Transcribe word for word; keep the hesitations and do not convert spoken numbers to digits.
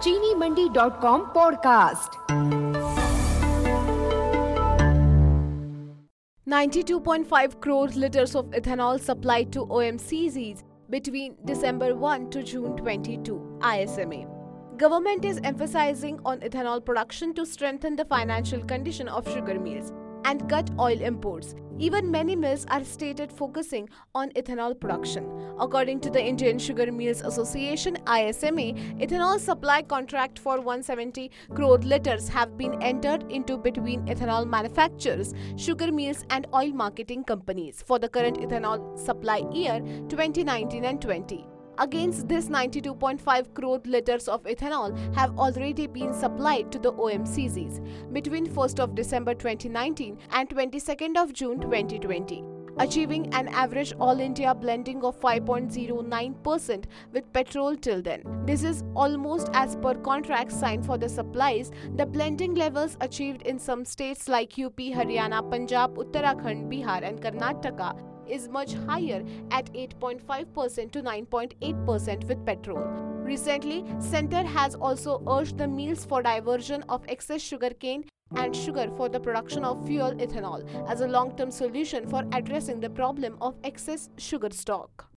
चीनी Mandi dot com podcast. ninety-two point five crores liters of ethanol supplied to O M C Cs between December first to June twenty-second, I S M A. Government is emphasizing on ethanol production to strengthen the financial condition of sugar mills and cut oil imports. Even many mills are stated focusing on ethanol production. According to the Indian Sugar Mills Association I S M A, ethanol supply contract for one hundred seventy crore liters have been entered into between ethanol manufacturers, sugar mills and oil marketing companies for the current ethanol supply year twenty nineteen and twenty. Against this, ninety-two point five crore liters of ethanol have already been supplied to the O M C Cs between first of December twenty nineteen and twenty-second of June twenty twenty, achieving an average all-India blending of five point zero nine percent with petrol till then. This is almost as per contracts signed for the supplies. The blending levels achieved in some states like U P, Haryana, Punjab, Uttarakhand, Bihar and Karnataka is much higher at eight point five percent to nine point eight percent with petrol. Recently, Centre has also urged the mills for diversion of excess sugarcane and sugar for the production of fuel ethanol as a long-term solution for addressing the problem of excess sugar stock.